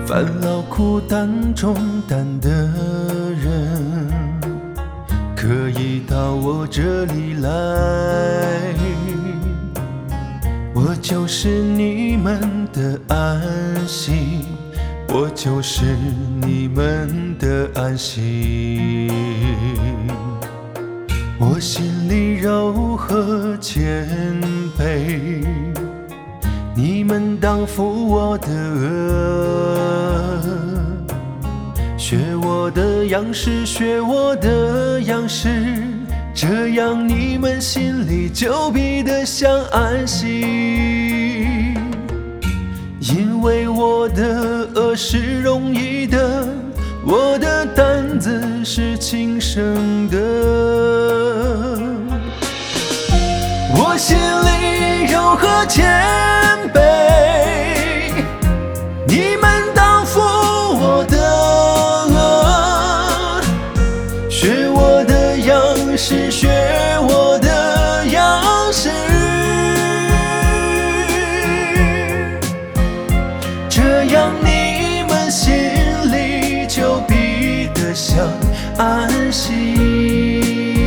烦劳苦担重担的人，可以到我这里来。我就是你们的安息，我就是你们的安息。我心里柔和谦卑，你们当负我的恶，学我的样式，学我的样式，这样你们心里就必得享安息。因为我的恶是容易的，我的担子是轻省的。我心里柔和谦卑，你们当负我的恶，学我的样式，学我的样式，这样你们心里就必得享安息。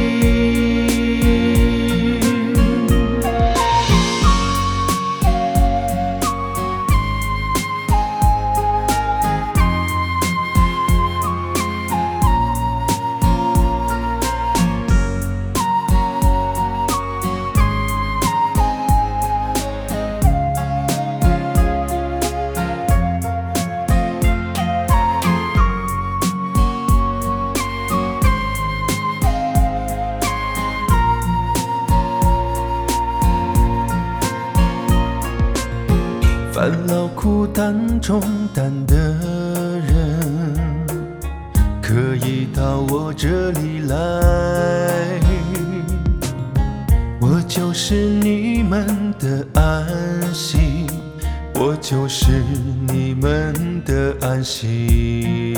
烦劳苦担重担的人，可以到我这里来。我就是你们的安息，我就是你们的安息。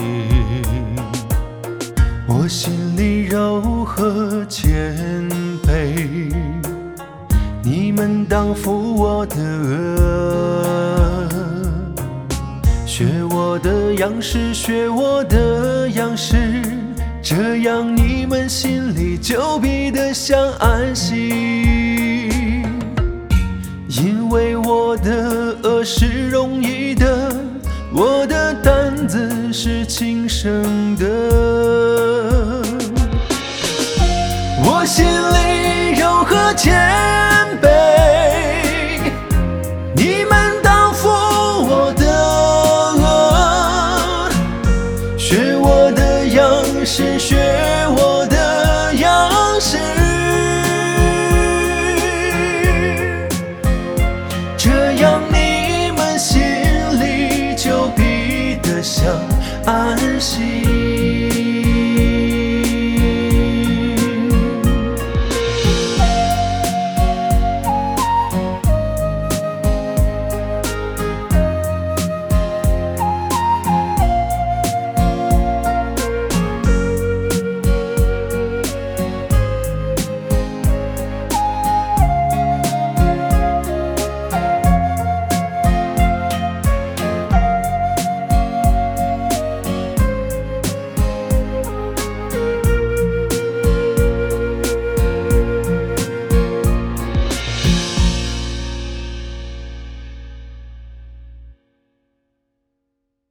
我心里柔和谦卑，你们当负我的恶，学我的样式，学我的样式，这样你们心里就必得享安息。因为我的恶是容易的，我的担子是轻省的。我心里柔和谦